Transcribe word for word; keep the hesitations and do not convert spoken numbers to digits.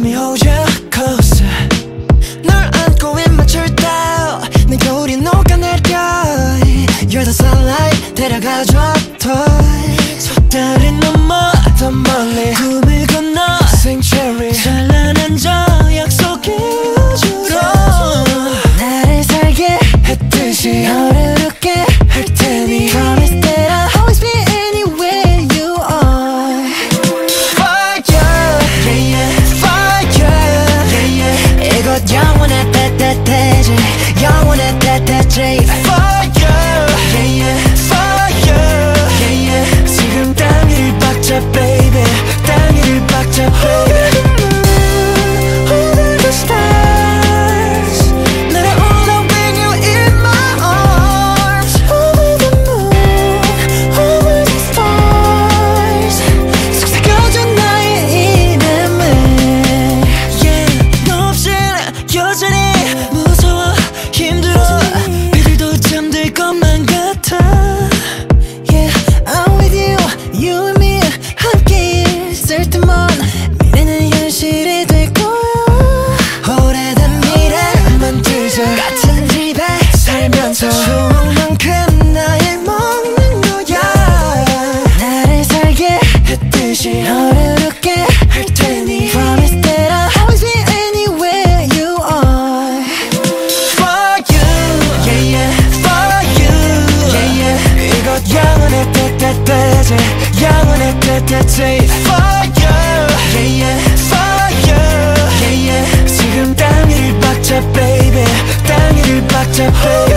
me hold you closer. 널 안고 입 맞출 때 내 겨울이 녹아내려. You're the sunlight 데려가줘 toy. 속다리 넘어 더 멀리 꿈을 건너 Sanctuary 찬란한 저 약속의 우주로 나를 살게 했듯이 너를 웃게 할 테니 Promise that I'll always be anywhere you are. Fire, yeah, yeah, fire, yeah, yeah. 이곳 영원의 따뜻해지 영원의 따뜻해지 Fire, yeah, yeah, fire, yeah, yeah. 지금 땅 위를 박자 baby 땅 위를 박자 baby. 같은 집에 살면서 추억만큼 나를 먹는 거야. 나를 살게 했듯이 너를 웃게 할 테니 Promise that I'll always be anywhere you are. For you, yeah yeah, for you, yeah yeah. 이곳 영원의 따뜻해지 영원의 따뜻해지 For you, yeah yeah, for you, yeah yeah. 지금 땅 위를 박자 baby 땅 위를 박자 baby.